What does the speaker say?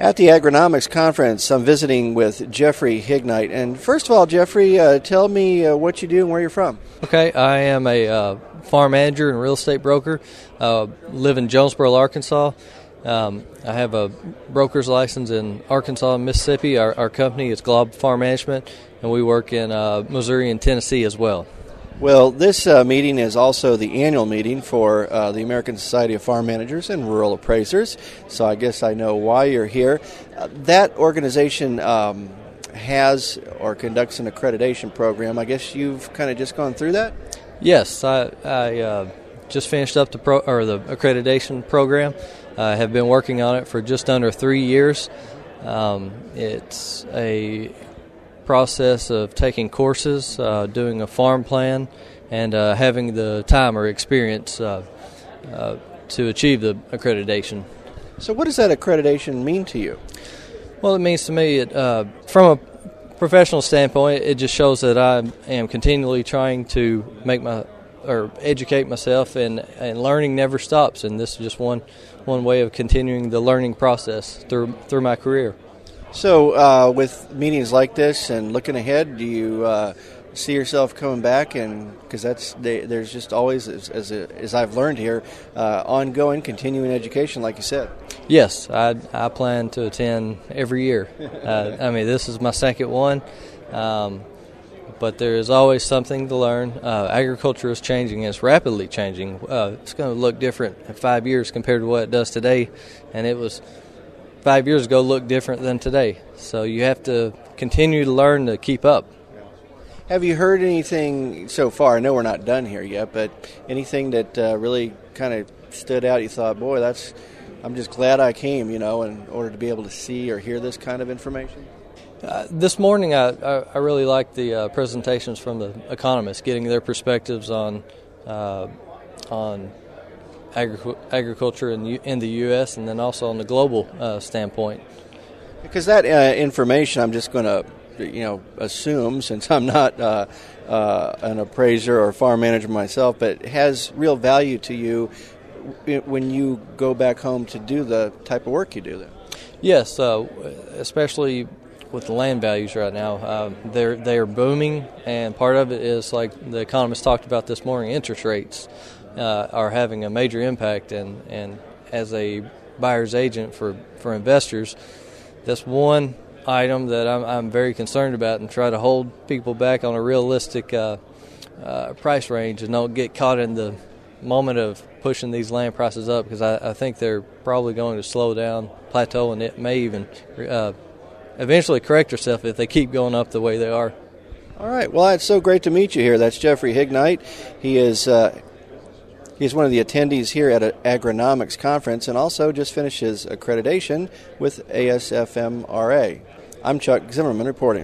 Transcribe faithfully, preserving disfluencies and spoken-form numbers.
At the Agronomics Conference, I'm visiting with Jeffrey Hignight. And first of all, Jeffrey, uh, tell me uh, what you do and where you're from. Okay, I am a uh, farm manager and real estate broker. Uh, live in Jonesboro, Arkansas. Um, I have a broker's license in Arkansas and Mississippi. Our, our company is Glob Farm Management, and we work in uh, Missouri and Tennessee as well. Well, this uh, meeting is also the annual meeting for uh, the American Society of Farm Managers and Rural Appraisers, so I guess I know why you're here. Uh, that organization um, has or conducts an accreditation program. I guess you've kind of just gone through that? Yes, I, I uh, just finished up the pro, or the accreditation program. I have been working on it for just under three years. Um, it's a process of taking courses, uh, doing a farm plan, and uh, having the time or experience uh, uh, to achieve the accreditation. So what does that accreditation mean to you? Well, it means to me, it, uh, from a professional standpoint, it just shows that I am continually trying to make my or educate myself, and, and learning never stops, and this is just one one way of continuing the learning process through through my career. So uh, with meetings like this and looking ahead, do you uh, see yourself coming back? And because that's they, there's just always, as as, a, as I've learned here, uh, ongoing, continuing education, like you said. Yes, I I plan to attend every year. uh, I mean, this is my second one, um, but there is always something to learn. Uh, agriculture is changing; it's rapidly changing. Uh, it's going to look different in five years compared to what it does today, and it was. Five years ago looked different than today. So you have to continue to learn to keep up. Have you heard anything so far? I know we're not done here yet, but anything that uh, really kind of stood out, you thought, boy, that's, I'm just glad I came, you know, in order to be able to see or hear this kind of information? Uh, this morning I, I, I really liked the uh, presentations from the economists, getting their perspectives on uh, on Agric- agriculture in, U- in the U S and then also on the global uh, standpoint. Because that uh, information, I'm just going to, you know, assume, since I'm not uh, uh, an appraiser or farm manager myself, but has real value to you when you go back home to do the type of work you do there. Yes, uh, especially with the land values right now. Uh, they're they are booming, and part of it is, like the economists talked about this morning, interest rates. Uh, are having a major impact, and, and as a buyer's agent for, for investors, that's one item that I'm, I'm very concerned about, and try to hold people back on a realistic uh, uh, price range and don't get caught in the moment of pushing these land prices up, because I, I think they're probably going to slow down, plateau, and it may even uh, eventually correct itself if they keep going up the way they are. All right. Well, it's so great to meet you here. That's Jeffrey Hignight. He is uh, He's one of the attendees here at an Agronomics Conference, and also just finished his accreditation with A S F M R A. I'm Chuck Zimmerman reporting.